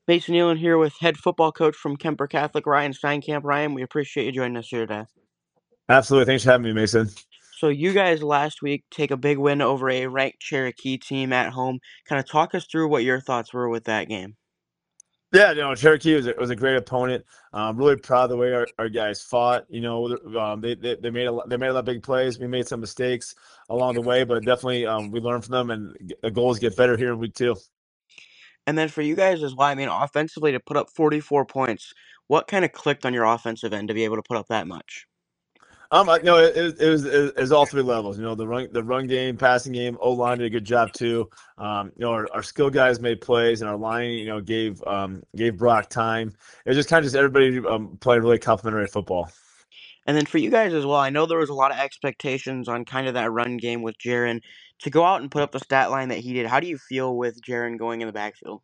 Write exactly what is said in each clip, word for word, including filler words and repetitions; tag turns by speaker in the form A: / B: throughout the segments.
A: Mason Nealon here with head football coach from Kemper Catholic, Ryan Steinkamp. Ryan, we appreciate you joining us here today.
B: Absolutely. Thanks for having me, Mason.
A: So you guys last week take a big win over a ranked Cherokee team at home. Kind of talk us through what your thoughts were with that game.
B: Yeah, you know, Cherokee was a, was a great opponent. Um, really proud of the way our, our guys fought. You know, um, they, they they made a lot- they made a lot of big plays. We made some mistakes along the way, but definitely um, we learned from them, and the goals get better here in week two.
A: And then for you guys as well, I mean, offensively to put up forty-four points, what kind of clicked on your offensive end to be able to put up that much?
B: Um, I- you know, it, it, it was it was all three levels. You know, the run the run game, passing game, O line did a good job too. Um, you know, our, our skill guys made plays, and our line, you know, gave um gave Brock time. It was just kind of just everybody um, playing really complimentary football.
A: And then for you guys as well, I know there was a lot of expectations on kind of that run game with Jaron to go out and put up the stat line that he did. How do you feel with Jaron going in the backfield?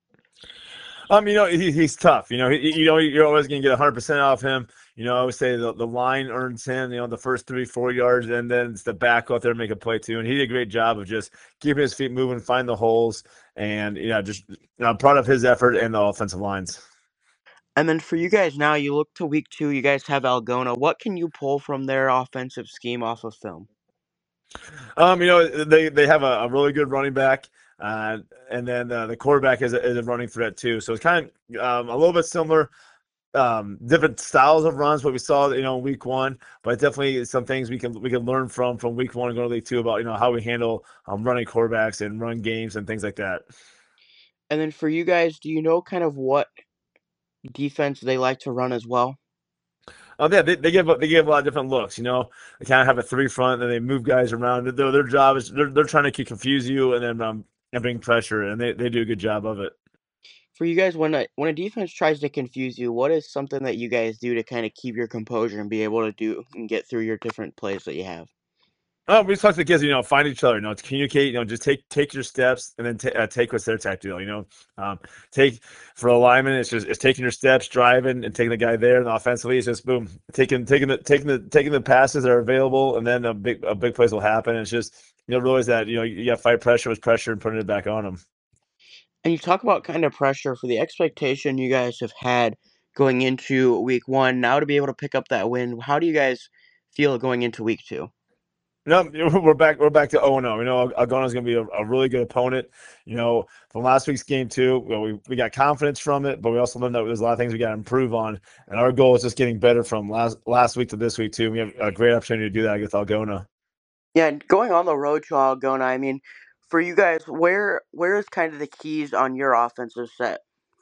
B: Um, you know, he, he's tough. You know, he, you know, you're always going to get one hundred percent off him. You know, I would say the, the line earns him, you know, the first three, four yards, and then it's the back out there to make a play too. And he did a great job of just keeping his feet moving, find the holes, and, you know, just, you know, I'm proud of his effort and the offensive lines.
A: And then for you guys now, you look to week two, you guys have Algona. What can you pull from their offensive scheme off of film?
B: Um, you know, they, they have a, a really good running back. Uh, and then uh, the quarterback is a, is a running threat too. So it's kind of um, a little bit similar um different styles of runs what we saw you know in week one, but definitely some things we can we can learn from from week one and go to week two about you know how we handle um running quarterbacks and run games and things like that.
A: And then for you guys, do you know kind of what defense they like to run as well?
B: Um yeah, they, they give they give a lot of different looks. You know, they kind of have a three front and they move guys around. Their, their job is they're, they're trying to confuse you and then um and bring pressure, and they, they do a good job of it.
A: For you guys, when a when a defense tries to confuse you, what is something that you guys do to kind of keep your composure and be able to do and get through your different plays that you have?
B: Oh, we just talk to the kids, you know, find each other, you know, to communicate, you know, just take take your steps and then ta uh, take what's their tactical, you know. Um, take for alignment, it's just it's taking your steps, driving, and taking the guy there. And offensively, it's just boom, taking taking the taking the taking the passes that are available, and then a big a big plays will happen. It's just you know realize that you know you got to fight pressure with pressure and putting it back on them.
A: And you talk about kind of pressure for the expectation you guys have had going into week one. Now to be able to pick up that win, how do you guys feel going into week two?
B: No, we're back. We're back to zero and zero. You know, Algona's going to be a, a really good opponent. You know, from last week's game too, well, we we got confidence from it, but we also learned that there's a lot of things we got to improve on. And our goal is just getting better from last last week to this week too. We have a great opportunity to do that with Algona.
A: Yeah, and going on the road to Algona, I mean, for you guys, where where is kind of the keys on your offensive set?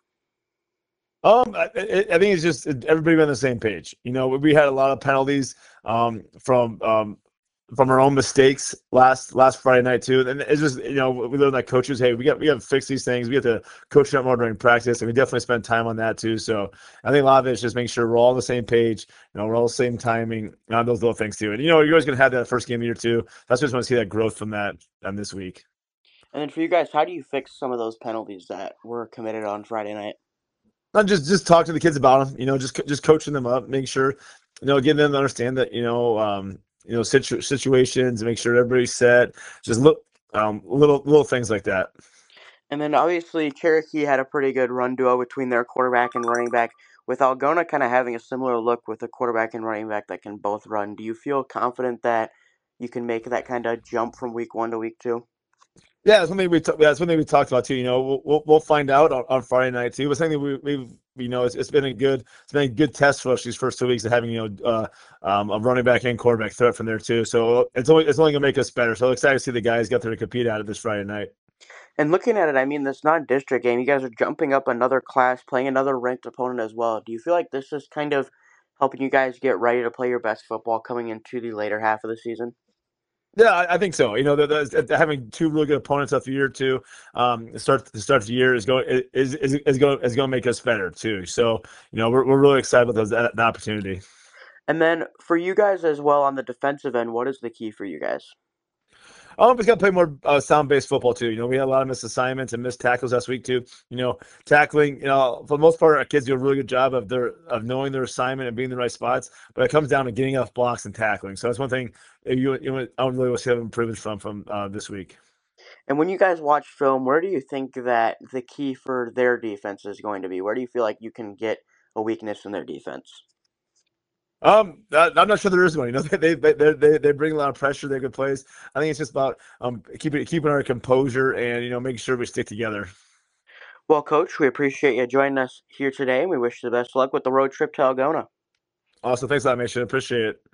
B: Um, I, I I think it's just everybody on the same page. You know, we had a lot of penalties um, from um, from our own mistakes last last Friday night too. And it's just you know we learned that coaches, hey, we got we got to fix these things. We have to coach them more during practice, and we definitely spend time on that too. So I think a lot of it is just making sure we're all on the same page. You know, we're all the same timing on those little things too. And you know, you're always gonna have that first game of the year too. That's just want to see that growth from that on this week.
A: And then for you guys, how do you fix some of those penalties that were committed on Friday night?
B: Not just just talk to the kids about them. You know, just just coaching them up, make sure you know, getting them to understand that you know, um, you know, situ- situations, make sure everybody's set. Just look, um, little little things like that.
A: And then obviously Cherokee had a pretty good run duo between their quarterback and running back, with Algona kind of having a similar look with a quarterback and running back that can both run. Do you feel confident that you can make that kind of jump from week one to week two?
B: Yeah, that's something we t- that's something we talked about too. You know, we'll we'll, we'll find out on, on Friday night too. But something we we've you know it's, it's been a good it's been a good test for us these first two weeks of having you know uh, um, a running back and quarterback threat from there too. So it's only it's only gonna make us better. So excited to see the guys get there to compete at it this Friday night.
A: And looking at it, I mean, this non-district game, you guys are jumping up another class, playing another ranked opponent as well. Do you feel like this is kind of helping you guys get ready to play your best football coming into the later half of the season?
B: Yeah, I, I think so. You know, the, the, having two really good opponents after year two, um, to start to start the year is going is is is going is going to make us better too. So you know, we're we're really excited about those, that, that opportunity.
A: And then for you guys as well on the defensive end, what is the key for you guys?
B: Oh, we got to play more uh, sound-based football too. You know, we had a lot of missed assignments and missed tackles last week too. You know, tackling. You know, for the most part, our kids do a really good job of their of knowing their assignment and being in the right spots. But it comes down to getting off blocks and tackling. So that's one thing you, you I would really want to see improvements from from uh, this week.
A: And when you guys watch film, where do you think that the key for their defense is going to be? Where do you feel like you can get a weakness in their defense?
B: Um, I, I'm not sure there is one. You know, they they they they they bring a lot of pressure. They're good plays. I think it's just about um keeping keeping our composure and you know making sure we stick together.
A: Well, Coach, we appreciate you joining us here today, and we wish you the best luck with the road trip to Algona.
B: Also, thanks a lot, Mason. Appreciate it.